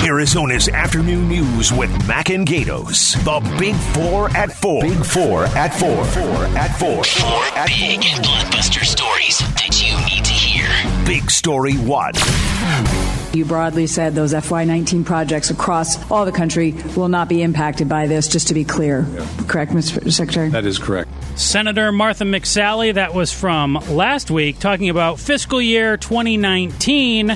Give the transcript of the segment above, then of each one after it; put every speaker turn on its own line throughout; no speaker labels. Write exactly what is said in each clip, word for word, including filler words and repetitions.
Arizona's afternoon news with Mac and Gatos. The Big Four at Four. Big Four at Four. Four at Four.
Four at big four. Blockbuster stories that you need to hear.
Big Story One.
You broadly said those F Y nineteen projects across all the country will not be impacted by this, just to be clear. Yeah. Correct, Mister Secretary?
That is correct.
Senator Martha McSally, that was from last week, talking about fiscal year twenty nineteen.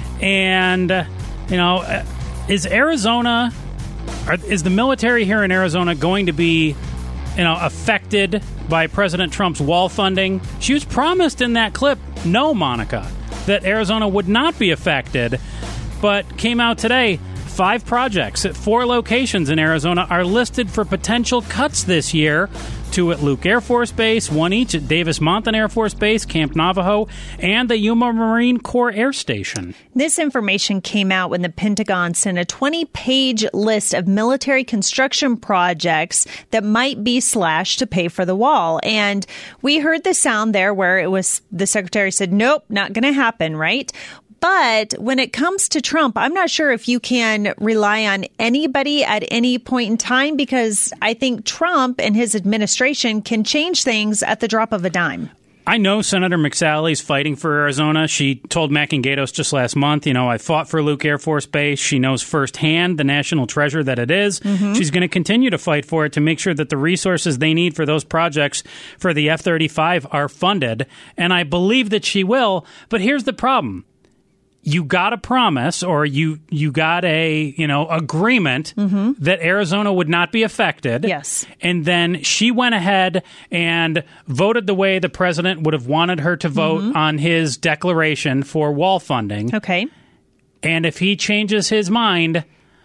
And, uh, you know, is Arizona, are, is the military here in Arizona going to be, you know, affected by President Trump's wall funding? She was promised in that clip, no, Monica, that Arizona would not be affected, but came out today. Five projects at four locations in Arizona are listed for potential cuts this year. Two at Luke Air Force Base, one each at Davis-Monthan Air Force Base, Camp Navajo, and the Yuma Marine Corps Air Station.
This information came out when the Pentagon sent a twenty-page list of military construction projects that might be slashed to pay for the wall. And we heard the sound there where it was the secretary said, nope, not going to happen, right? But when it comes to Trump, I'm not sure if you can rely on anybody at any point in time, because I think Trump and his administration can change things at the drop of a dime.
I know Senator McSally's fighting for Arizona. She told Mac and Gatos just last month, you know, I fought for Luke Air Force Base. She knows firsthand the national treasure that it is. Mm-hmm. She's going to continue to fight for it to make sure that the resources they need for those projects for the F thirty-five are funded. And I believe that she will. But here's the problem. You got a promise, or you you got a, you know, agreement mm-hmm. that Arizona would not be affected.
Yes.
And then she went ahead and voted the way the president would have wanted her to vote mm-hmm. on his declaration for wall funding.
Okay.
And if he changes his mind,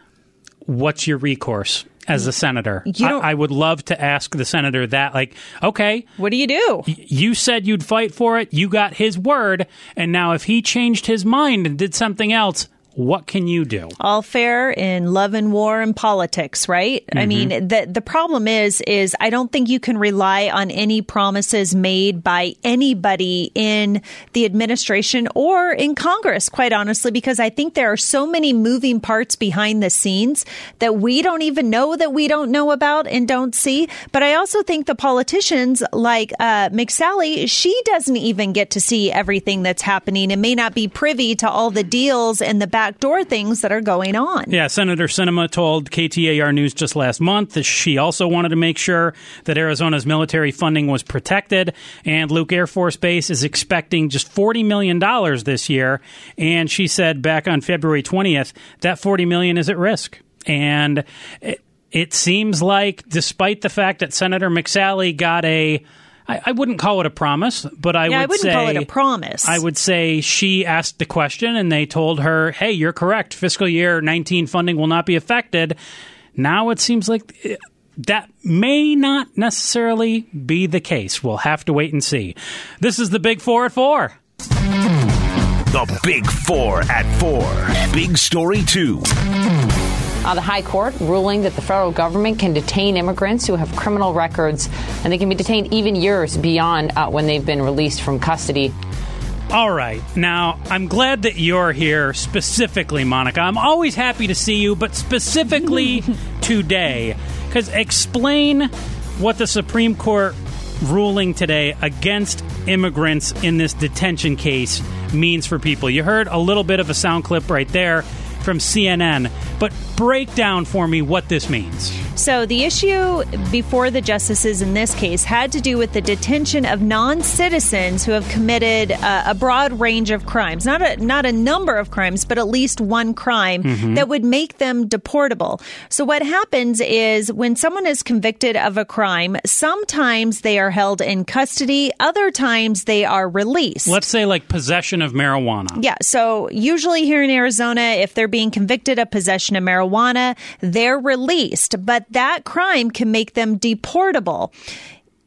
what's your recourse as a senator? I, I would love to ask the senator that, like, okay.
What do you do?
Y- you said you'd fight for it. You got his word. And now if he changed his mind and did something else, what can you do?
All fair in love and war and politics, right? Mm-hmm. I mean, the the problem is, is I don't think you can rely on any promises made by anybody in the administration or in Congress, quite honestly, because I think there are so many moving parts behind the scenes that we don't even know that we don't know about and don't see. But I also think the politicians like uh, McSally, she doesn't even get to see everything that's happening and may not be privy to all the deals and the back backdoor things that are going on.
Yeah, Senator Sinema told K T A R News just last month that she also wanted to make sure that Arizona's military funding was protected, and Luke Air Force Base is expecting just forty million dollars this year, and she said back on February twentieth that forty million dollars is at risk. And it, it seems like, despite the fact that Senator McSally got a I, I wouldn't call it a promise, but I
yeah,
would
I wouldn't
say
call it a promise.
I would say she asked the question and they told her, hey, you're correct. Fiscal year nineteen funding will not be affected. Now it seems like that may not necessarily be the case. We'll have to wait and see. This is the Big Four at Four.
The Big Four at Four. Big Story Two.
Uh, the High Court ruling that the federal government can detain immigrants who have criminal records, and they can be detained even years beyond uh, when they've been released from custody.
All right. Now, I'm glad that you're here specifically, Monica. I'm always happy to see you, but specifically today, because explain what the Supreme Court ruling today against immigrants in this detention case means for people. You heard a little bit of a sound clip right there from C N N, but break down for me what this means.
So the issue before the justices in this case had to do with the detention of non-citizens who have committed uh, a broad range of crimes, not a not a number of crimes, but at least one crime mm-hmm. that would make them deportable. So what happens is when someone is convicted of a crime, sometimes they are held in custody, other times they are released.
Let's say like possession of marijuana.
Yeah. So usually here in Arizona, if they're being convicted of possession of marijuana, they're released. But that crime can make them deportable.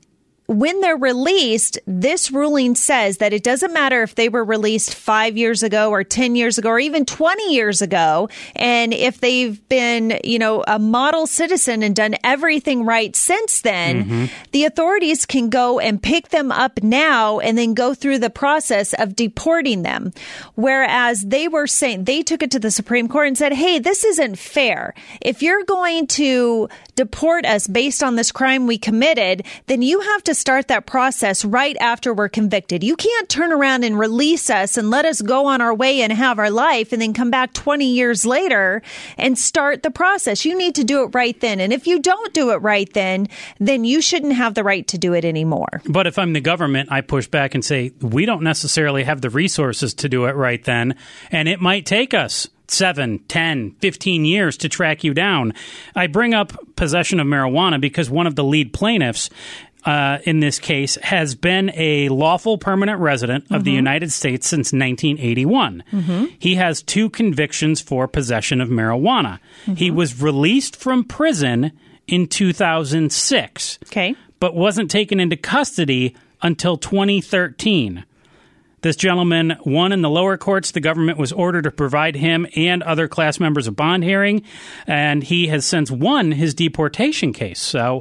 when they're released, this ruling says that it doesn't matter if they were released five years ago or ten years ago or even twenty years ago. And if they've been, you know, a model citizen and done everything right since then, mm-hmm. the authorities can go and pick them up now and then go through the process of deporting them. Whereas they were saying, they took it to the Supreme Court and said, hey, this isn't fair. If you're going to deport us based on this crime we committed, then you have to start that process right after we're convicted. You can't turn around and release us and let us go on our way and have our life and then come back twenty years later and start the process. You need to do it right then. And if you don't do it right then, then you shouldn't have the right to do it anymore.
But if I'm the government, I push back and say, we don't necessarily have the resources to do it right then. And it might take us seven, ten, fifteen years to track you down. I bring up possession of marijuana because one of the lead plaintiffs Uh, in this case, has been a lawful permanent resident of mm-hmm. the United States since nineteen eighty-one. Mm-hmm. He has two convictions for possession of marijuana. Mm-hmm. He was released from prison in two thousand six,
okay,
but wasn't taken into custody until twenty thirteen. This gentleman won in the lower courts. The government was ordered to provide him and other class members a bond hearing, and he has since won his deportation case. So,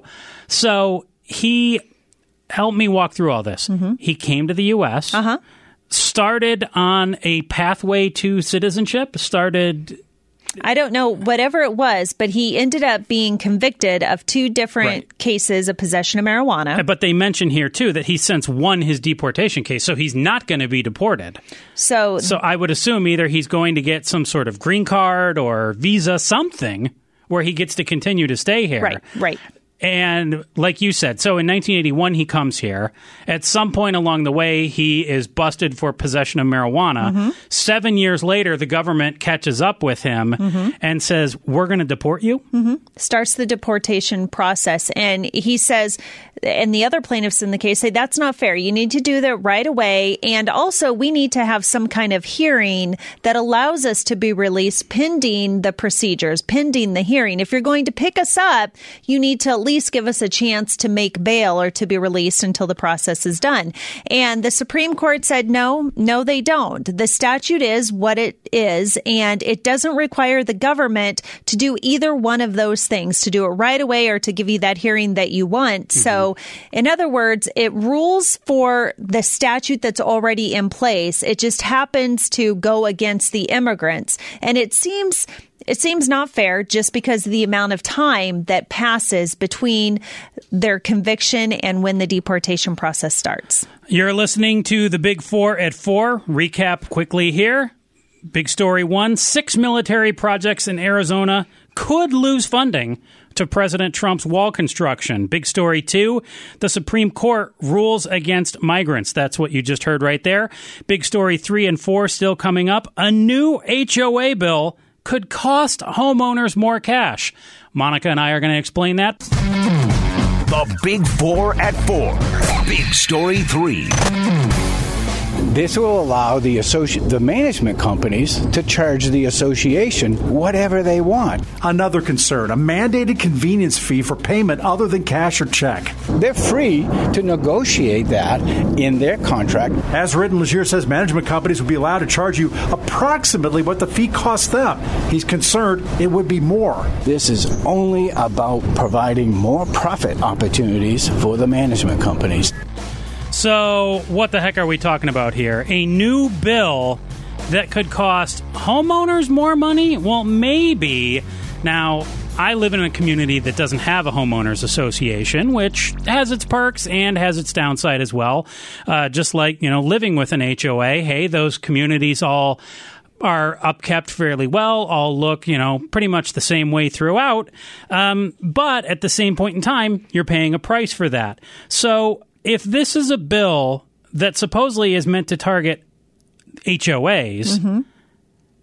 so he helped me walk through all this. Mm-hmm. He came to the U S,
uh-huh.
started on a pathway to citizenship, started...
I don't know, whatever it was, but he ended up being convicted of two different right. cases of possession of marijuana.
But they mention here, too, that he since won his deportation case, so he's not going to be deported.
So,
so I would assume either he's going to get some sort of green card or visa, something, where he gets to continue to stay here.
Right, right.
And like you said, so in nineteen eighty-one, he comes here. At some point along the way, he is busted for possession of marijuana. Mm-hmm. Seven years later, the government catches up with him mm-hmm. and says, we're going to deport you?
Mm-hmm. Starts the deportation process. And he says, and the other plaintiffs in the case say, that's not fair. You need to do that right away. And also, we need to have some kind of hearing that allows us to be released pending the procedures, pending the hearing. If you're going to pick us up, you need to at least give us a chance to make bail or to be released until the process is done. And the Supreme Court said, no, no, they don't. The statute is what it is, and it doesn't require the government to do either one of those things, to do it right away or to give you that hearing that you want. Mm-hmm. So, in other words, it rules for the statute that's already in place. It just happens to go against the immigrants. And it seems... It seems not fair just because of the amount of time that passes between their conviction and when the deportation process starts.
You're listening to the Big Four at Four. Recap quickly here. Big story one, six military projects in Arizona could lose funding to President Trump's wall construction. Big story two, the Supreme Court rules against migrants. That's what you just heard right there. Big story three and four still coming up. A new H O A bill could cost homeowners more cash. Monica and I are going to explain that.
The Big Four at Four. Big Story three.
This will allow the associ- the management companies to charge the association whatever they want.
Another concern, a mandated convenience fee for payment other than cash or check.
They're free to negotiate that in their contract.
As written, Legier says management companies will be allowed to charge you approximately what the fee costs them. He's concerned it would be more.
This is only about providing more profit opportunities for the management companies.
So what the heck are we talking about here? A new bill that could cost homeowners more money? Well, maybe. Now, I live in a community that doesn't have a homeowners association, which has its perks and has its downside as well. Uh, just like, you know, living with an H O A, hey, those communities all are upkept fairly well, all look, you know, pretty much the same way throughout. Um, but at the same point in time, you're paying a price for that. So if this is a bill that supposedly is meant to target H O As, mm-hmm.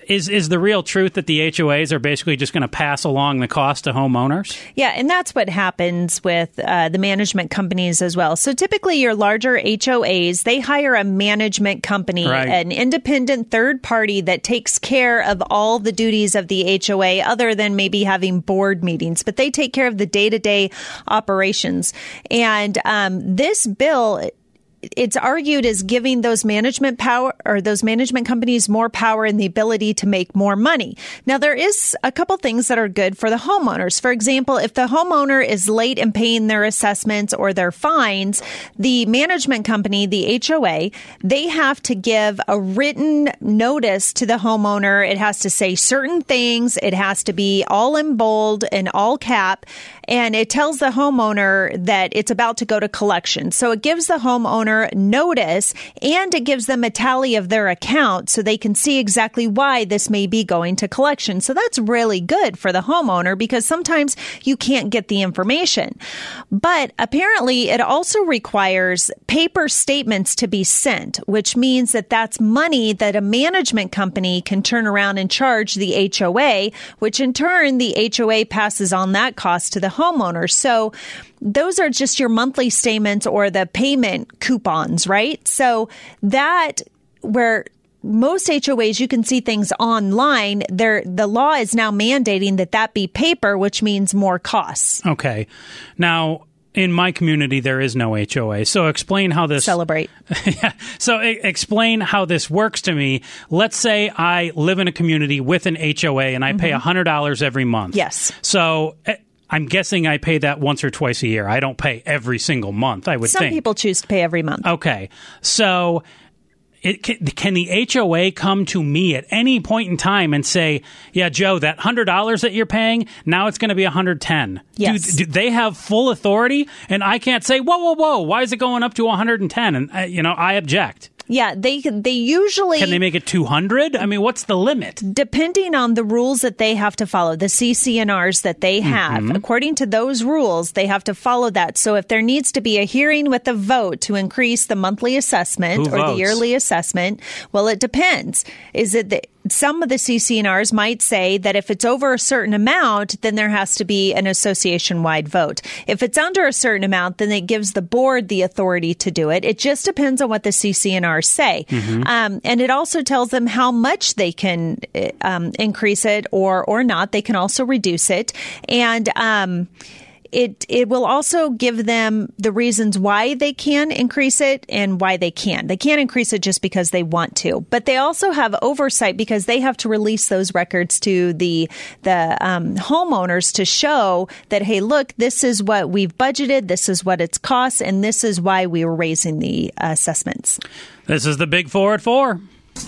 is is the real truth that the H O As are basically just going to pass along the cost to homeowners?
Yeah, and that's what happens with uh, the management companies as well. So typically your larger H O As, they hire a management company,
Right.
an independent third party that takes care of all the duties of the H O A other than maybe having board meetings, but they take care of the day-to-day operations. And um, this bill, it's argued is giving those management power or those management companies more power and the ability to make more money. Now, there is a couple things that are good for the homeowners. For example, if the homeowner is late in paying their assessments or their fines, the management company, the H O A, they have to give a written notice to the homeowner. It has to say certain things. It has to be all in bold and all cap. And it tells the homeowner that it's about to go to collection. So it gives the homeowner notice and it gives them a tally of their account so they can see exactly why this may be going to collection. So that's really good for the homeowner because sometimes you can't get the information. But apparently it also requires paper statements to be sent, which means that that's money that a management company can turn around and charge the H O A, which in turn the H O A passes on that cost to the homeowner. So those are just your monthly statements or the payment coupons, right? So that where most H O As, you can see things online. There, the law is now mandating that that be paper, which means more costs.
Okay. Now, in my community, there is no H O A. So explain how this...
Celebrate.
yeah. So I- explain how this works to me. Let's say I live in a community with an H O A and I pay one hundred dollars every month.
Yes.
So I'm guessing I pay that once or twice a year. I don't pay every single month, I would
Some
think.
people choose to pay every month.
Okay. So it, can, can the H O A come to me at any point in time and say, yeah, Joe, that one hundred dollars that you're paying, now it's going to be one hundred ten dollars?
Yes.
Do, do they have full authority? And I can't say, whoa, whoa, whoa, why is it going up to one hundred ten? And, uh, you know, I object.
Yeah, they they usually...
Can they make it two hundred? I mean, what's the limit?
Depending on the rules that they have to follow, the C C N Rs that they have, mm-hmm. according to those rules, they have to follow that. So if there needs to be a hearing with a vote to increase the monthly assessment
Who
or
votes?
the yearly assessment, well, it depends. Is it the... Some of the C C N Rs might say that if it's over a certain amount, then there has to be an association-wide vote. If it's under a certain amount, then it gives the board the authority to do it. It just depends on what the C C N Rs say. Mm-hmm. Um, and it also tells them how much they can um, increase it or or not. They can also reduce it. And um It it will also give them the reasons why they can increase it and why they can't. They can't increase it just because they want to, but they also have oversight because they have to release those records to the the um, homeowners to show that, hey, look, this is what we've budgeted, this is what it's cost, and this is why we were raising the uh, assessments.
This is the Big Four at Four.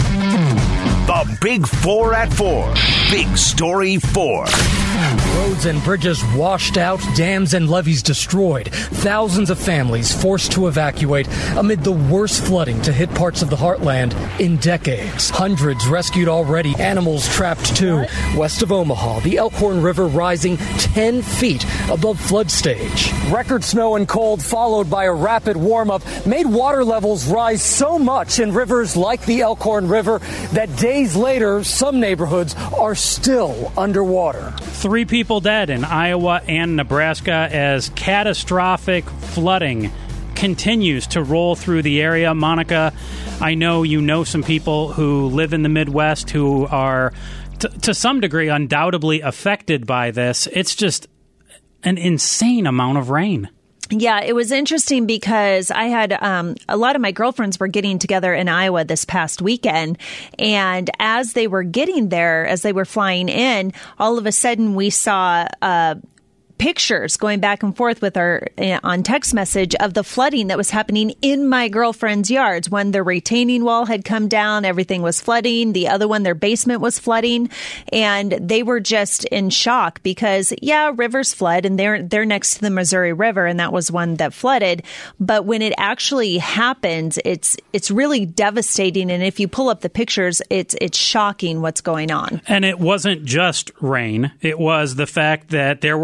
The Big Four at Four. Big Story Four.
Roads and bridges washed out, dams and levees destroyed. Thousands of families forced to evacuate amid the worst flooding to hit parts of the heartland in decades. Hundreds rescued already, animals trapped too. West of Omaha, the Elkhorn River rising ten feet above flood stage. Record snow and cold followed by a rapid warm-up made water levels rise so much in rivers like the Elkhorn River that days later, some neighborhoods are still underwater.
Three people dead in Iowa and Nebraska as catastrophic flooding continues to roll through the area. Monica, I know you know some people who live in the Midwest who are, t- to some degree, undoubtedly affected by this. It's just an insane amount of rain.
Yeah, it was interesting because I had um, a lot of my girlfriends were getting together in Iowa this past weekend. And as they were getting there, as they were flying in, all of a sudden we saw uh pictures going back and forth with our uh, on text message of the flooding that was happening in my girlfriend's yards. When the retaining wall had come down, everything was flooding. The other one, their basement was flooding, and they were just in shock because, yeah, rivers flood, and they're they're next to the Missouri River, and that was one that flooded. But when it actually happens, it's it's really devastating. And if you pull up the pictures, it's it's shocking what's going on.
And it wasn't just rain; it was the fact that there were down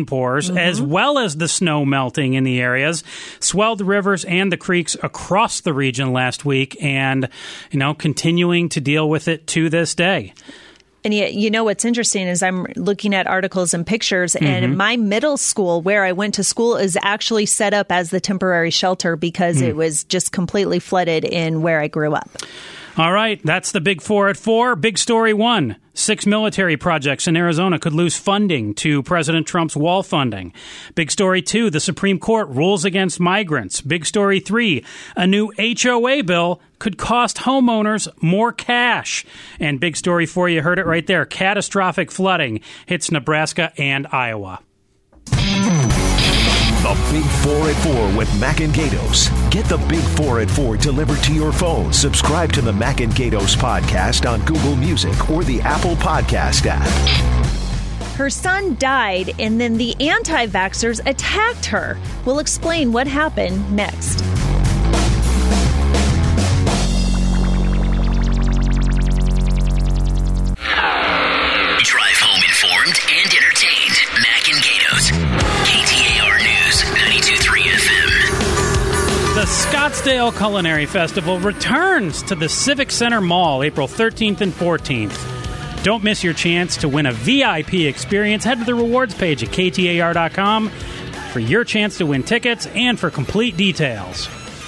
downpours, mm-hmm. as well as the snow melting in the areas, swelled the rivers and the creeks across the region last week, and, you know, continuing to deal with it to this day.
And yet, you know, what's interesting is I'm looking at articles and pictures, and mm-hmm. my middle school where I went to school is actually set up as the temporary shelter because mm. it was just completely flooded in where I grew up.
All right, that's the Big Four at four. Big story one. Six military projects in Arizona could lose funding to President Trump's wall funding. Big story two, the Supreme Court rules against migrants. Big story three, a new H O A bill could cost homeowners more cash. And big story four, you heard it right there, catastrophic flooding hits Nebraska and Iowa.
The Big Four at Four with Mac and Gatos. Get the Big Four at Four delivered to your phone. Subscribe to the Mac and Gatos podcast on Google Music or the Apple Podcast app.
Her son died, and then the anti-vaxxers attacked her. We'll explain what happened next.
Drive home informed and entertained. Mac and Gatos. K T A R News, ninety-two point three F M.
The Scottsdale Culinary Festival returns to the Civic Center Mall April thirteenth and fourteenth. Don't miss your chance to win a V I P experience. Head to the rewards page at K T A R dot com for your chance to win tickets and for complete details.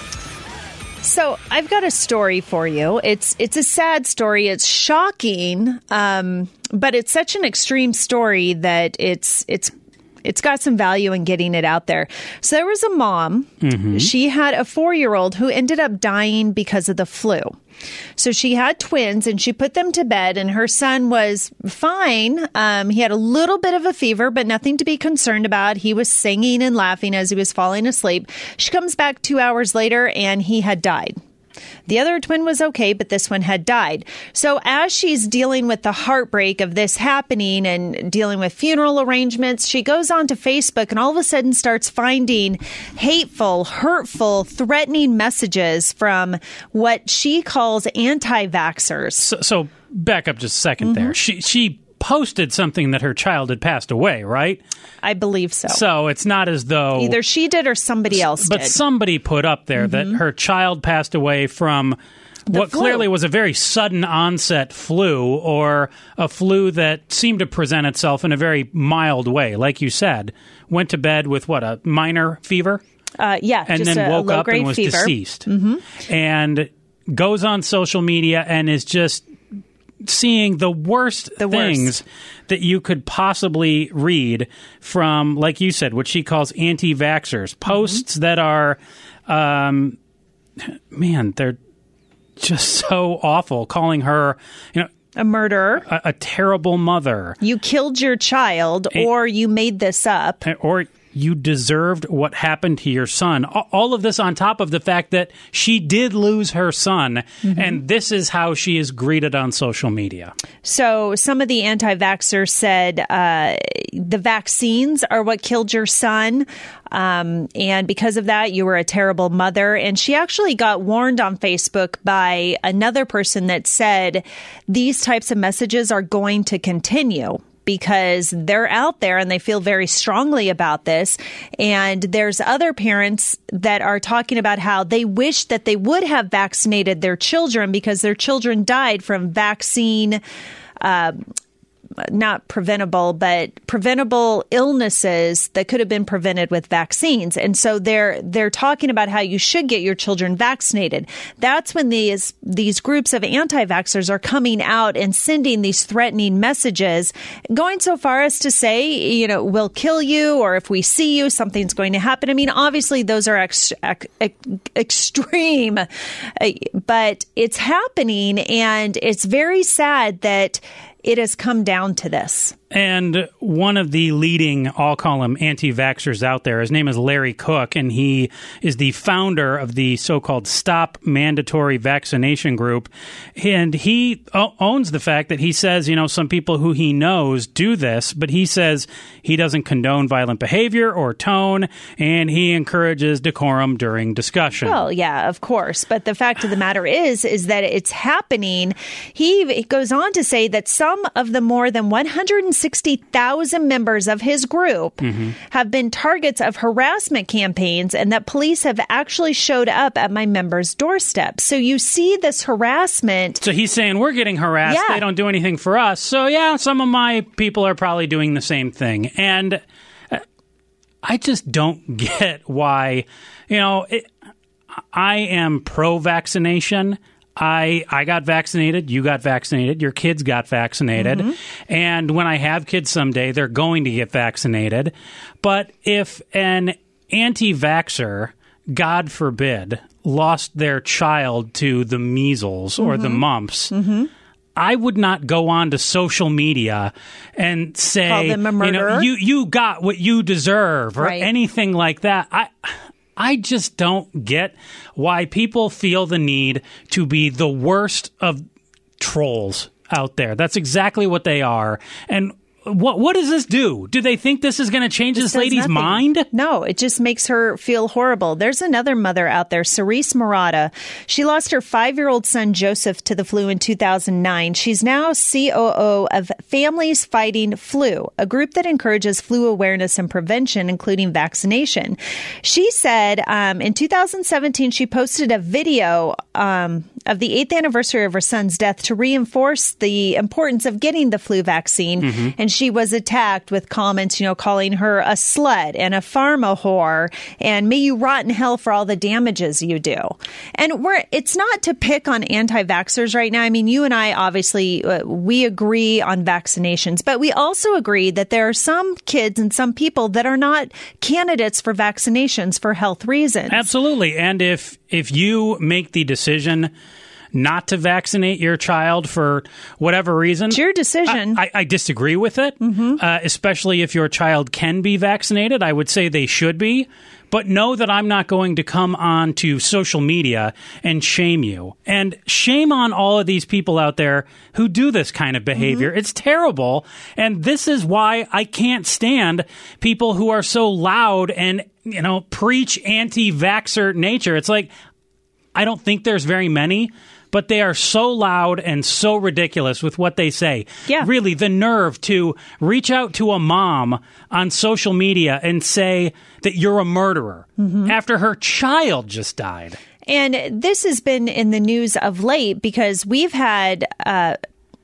So I've got a story for you. It's it's a sad story. It's shocking, um, but it's such an extreme story that it's it's it's got some value in getting it out there. So there was a mom. Mm-hmm. She had a four-year-old who ended up dying because of the flu. So she had twins, and she put them to bed, and her son was fine. Um, he had a little bit of a fever, but nothing to be concerned about. He was singing and laughing as he was falling asleep. She comes back two hours later, and he had died. The other twin was okay, but this one had died. So as she's dealing with the heartbreak of this happening and dealing with funeral arrangements, she goes onto Facebook and all of a sudden starts finding hateful, hurtful, threatening messages from what she calls anti-vaxxers.
So, so back up just a second mm-hmm. there. She she posted something that her child had passed away, right?
I believe so.
So it's not as though...
Either she did or somebody else
but
did.
But somebody put up there mm-hmm. that her child passed away from the what flu. Clearly was a very sudden onset flu, or a flu that seemed to present itself in a very mild way. Like you said, went to bed with, what, a minor fever?
Uh, yeah,
and
just
then
a,
woke
a
up and was
fever.
deceased.
Mm-hmm.
And goes on social media and is just... seeing the worst
the
things
worst.
that you could possibly read from, like you said, what she calls anti-vaxxers. Posts mm-hmm. that are, um, man, they're just so awful, calling her, you know,
a murderer,
a, a terrible mother.
You killed your child, and, or you made this up.
Or you deserved what happened to your son. All of this on top of the fact that she did lose her son, mm-hmm. and this is how she is greeted on social media.
So some of the anti-vaxxers said uh, the vaccines are what killed your son, um, and because of that, you were a terrible mother. And she actually got warned on Facebook by another person that said these types of messages are going to continue, because they're out there and they feel very strongly about this. And there's other parents that are talking about how they wish that they would have vaccinated their children because their children died from vaccine, uh, not preventable, but preventable illnesses that could have been prevented with vaccines. And so they're they're talking about how you should get your children vaccinated. That's when these these groups of anti-vaxxers are coming out and sending these threatening messages, going so far as to say, you know, we'll kill you, or if we see you, something's going to happen. I mean, obviously, those are ex- ex- extreme, but it's happening, and it's very sad that it has come down to this.
And one of the leading, I'll call him anti-vaxxers out there, his name is Larry Cook, and he is the founder of the so-called Stop Mandatory Vaccination Group. And he owns the fact that he says, you know, some people who he knows do this, but he says he doesn't condone violent behavior or tone, and he encourages decorum during discussion.
Well, yeah, of course. But the fact of the matter is, is that it's happening. He goes on to say that some of the more than one hundred sixty thousand members of his group
Mm-hmm.
have been targets of harassment campaigns and that police have actually showed up at my members' doorsteps. So you see this harassment.
So he's saying we're getting harassed.
Yeah.
They don't do anything for us. So, yeah, some of my people are probably doing the same thing. And uh, I just don't get why, you know, it, I am pro-vaccination. I I got vaccinated. You got vaccinated. Your kids got vaccinated.
Mm-hmm.
And when I have kids someday, they're going to get vaccinated. But if an anti-vaxxer, God forbid, lost their child to the measles or
Mm-hmm.
the mumps, mm-hmm. I would not go on to social media and say,
Call them a
you know,
murderer?
you, you got what you deserve or
Right.
anything like that. I I just don't get why people feel the need to be the worst of trolls out there. That's exactly what they are. And what what does this do? Do they think this is going to change this,
does
lady's
nothing.
mind?
No, it just makes her feel horrible. There's another mother out there, Cerise Murata. She lost her five-year-old son, Joseph, to the flu in two thousand nine. She's now C O O of Families Fighting Flu, a group that encourages flu awareness and prevention, including vaccination. She said um, in two thousand seventeen, she posted a video um, of the eighth anniversary of her son's death to reinforce the importance of getting the flu vaccine.
Mm-hmm.
And she was attacked with comments, you know, calling her a slut and a pharma whore and may you rot in hell for all the damages you do. And we're, it's not to pick on anti-vaxxers right now. I mean, you and I, obviously, uh, we agree on vaccinations, but we also agree that there are some kids and some people that are not candidates for vaccinations for health reasons.
Absolutely. And if if you make the decision not to vaccinate your child for whatever reason,
It's your decision.
I, I, I disagree with it, mm-hmm. uh, especially if your child can be vaccinated. I would say they should be. But know that I'm not going to come on to social media and shame you. And shame on all of these people out there who do this kind of behavior. Mm-hmm. It's terrible. And this is why I can't stand people who are so loud and, you know, preach anti-vaxxer nature. It's like, I don't think there's very many, but they are so loud and so ridiculous with what they say.
Yeah.
Really, the nerve to reach out to a mom on social media and say that you're a murderer mm-hmm. after her child just died.
And this has been in the news of late because we've had uh,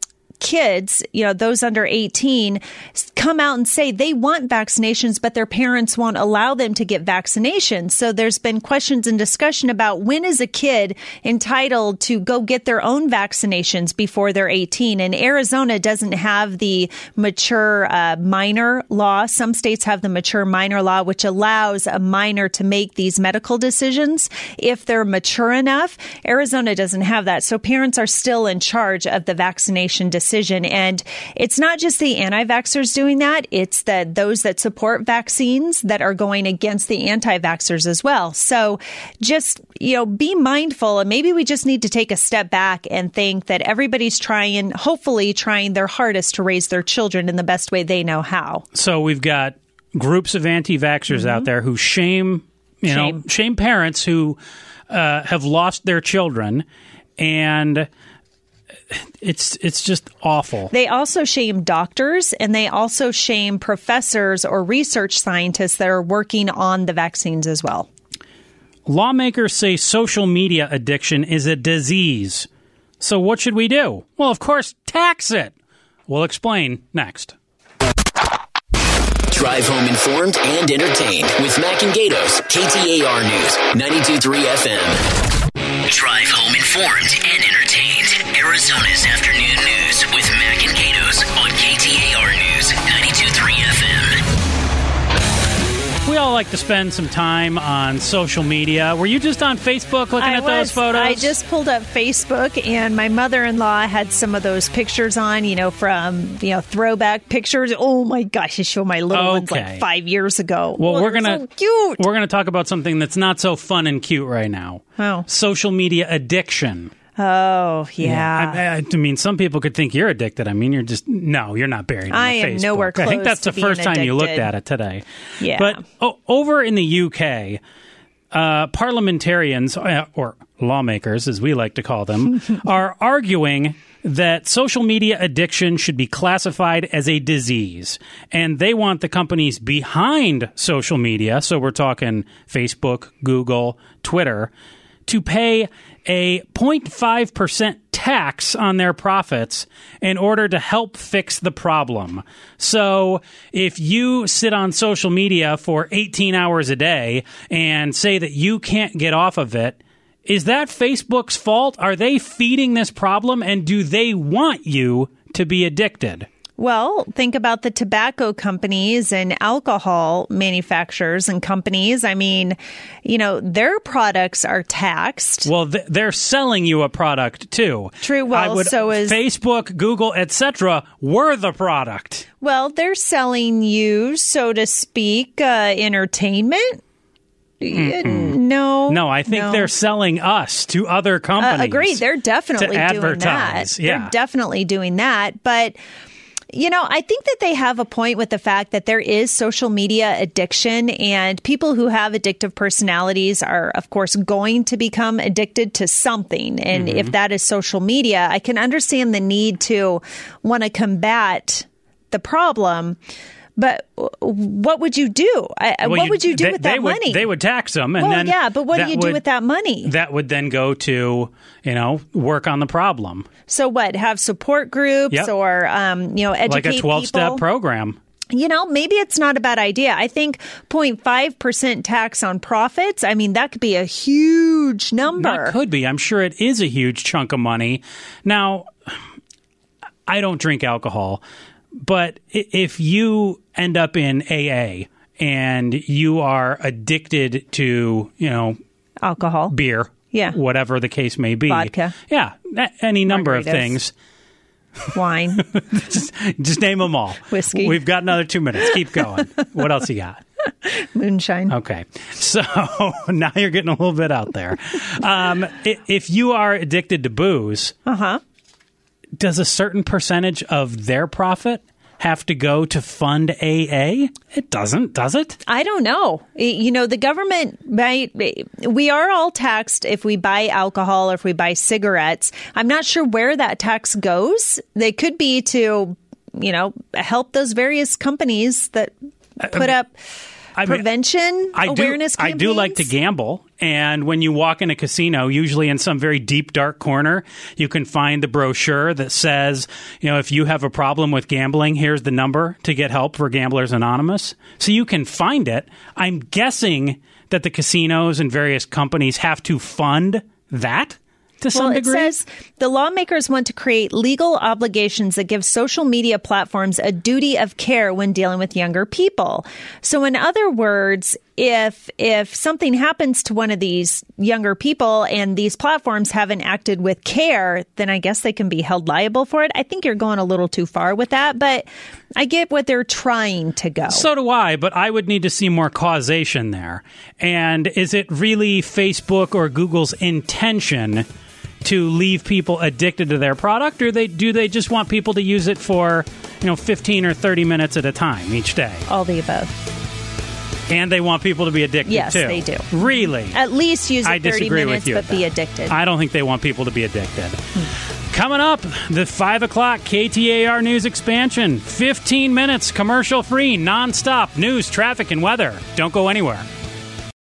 kids, you know, those under eighteen, come out and say they want vaccinations, but their parents won't allow them to get vaccinations. So there's been questions and discussion about when is a kid entitled to go get their own vaccinations before they're eighteen. And Arizona doesn't have the mature uh, minor law. Some states have the mature minor law, which allows a minor to make these medical decisions if they're mature enough. Arizona doesn't have that. So parents are still in charge of the vaccination decision. And it's not just the anti-vaxxers doing that. It's the those that support vaccines that are going against the anti-vaxxers as well. So just, you know, be mindful. And maybe we just need to take a step back and think that everybody's trying, hopefully trying their hardest to raise their children in the best way they know how.
So we've got groups of anti-vaxxers mm-hmm. out there who shame, you shame. know, shame parents who uh, have lost their children, and It's it's just awful.
They also shame doctors, and they also shame professors or research scientists that are working on the vaccines as well.
Lawmakers say social media addiction is a disease. So what should we do? Well, of course, tax it. We'll explain next.
Drive home informed and entertained with Mac and Gatos, K T A R News, ninety-two point three F M. Drive home informed and entertained. Arizona's afternoon news with Mac and Gatos on K T A R News, ninety-two point three F M.
We all like to spend some time on social media. Were you just on Facebook looking
I
at
was,
those photos?
I just pulled up Facebook, and my mother-in-law had some of those pictures on, you know, from, you know, throwback pictures. Oh, my gosh, I showed my little
okay.
ones like five years ago.
Well,
oh,
we're going to
so cute.
We're going to talk about something that's not so fun and cute right now.
Oh.
Social media addiction.
Oh, yeah.
yeah. I, I, I mean, some people could think you're addicted. I mean, you're just, no, you're not buried in
I
the
am
Facebook.
nowhere close
I think that's
to
the first
being
time you looked
addicted.
at it today.
Yeah.
But oh, over in the U K, uh, parliamentarians, uh, or lawmakers, as we like to call them, are arguing that social media addiction should be classified as a disease. And they want the companies behind social media, so we're talking Facebook, Google, Twitter, to pay a zero point five percent tax on their profits in order to help fix the problem. So if you sit on social media for eighteen hours a day and say that you can't get off of it, is that Facebook's fault? Are they feeding this problem, and do they want you to be addicted?
Well, think about the tobacco companies and alcohol manufacturers and companies. I mean, you know, their products are taxed.
Well, th- they're selling you a product, too.
True. Well,
I would,
so is
Facebook, Google, et cetera were the product.
Well, they're selling you, so to speak, uh, entertainment. Mm-mm. No.
No, I think
no.
they're selling us to other companies.
Uh, agreed. They're definitely
to
doing
advertise.
that.
Yeah.
They're definitely doing that. But, you know, I think that they have a point with the fact that there is social media addiction, and people who have addictive personalities are, of course, going to become addicted to something. And mm-hmm. if that is social media, I can understand the need to want to combat the problem. But what would you do? I,
well,
what
you,
would you do
they,
with that
they would,
money?
They would tax them, and
well,
then
yeah. But what do you
would,
do with that money?
That would then go to, you know, work on the problem.
So what? Have support groups
yep.
or um, you know, educate
like a twelve-step
people?
program.
You know, maybe it's not a bad idea. I think zero point five percent tax on profits, I mean, that could be a huge number.
That could be. I'm sure it is a huge chunk of money. Now, I don't drink alcohol, but if you end up in A A and you are addicted to, you know,
alcohol,
beer,
yeah,
whatever the case may be,
vodka,
yeah, any number
Margaritas.
of things.
Wine.
just, just name them all.
Whiskey.
We've got another two minutes. Keep going. What else you got?
Moonshine.
Okay. So now you're getting a little bit out there. Um, if you are addicted to booze,
uh-huh.
does a certain percentage of their profit have to go to fund A A? It doesn't, does it?
I don't know. You know, the government, right, we are all taxed if we buy alcohol or if we buy cigarettes. I'm not sure where that tax goes. They could be to, you know, help those various companies that put up
I
prevention
mean, I
awareness
do,
campaigns.
I do like to gamble. And when you walk in a casino, usually in some very deep, dark corner, you can find the brochure that says, you know, if you have a problem with gambling, here's the number to get help for Gamblers Anonymous. So you can find it. I'm guessing that the casinos and various companies have to fund that to some
well,
degree.
It says the lawmakers want to create legal obligations that give social media platforms a duty of care when dealing with younger people. So in other words, if if something happens to one of these younger people and these platforms haven't acted with care, then I guess they can be held liable for it. I think you're going a little too far with that, but I get what they're trying to go.
So do I, but I would need to see more causation there. And is it really Facebook or Google's intention to leave people addicted to their product, or they do they just want people to use it for, you know, fifteen or thirty minutes at a time each day?
All the above.
And they want people to be addicted,
yes,
too.
Yes, they do.
Really?
At least use it
I
thirty
disagree
minutes,
with you
but be addicted.
I don't think they want people to be addicted. Hmm. Coming up, the five o'clock K T A R News expansion. fifteen minutes, commercial-free, nonstop news, traffic, and weather. Don't go anywhere.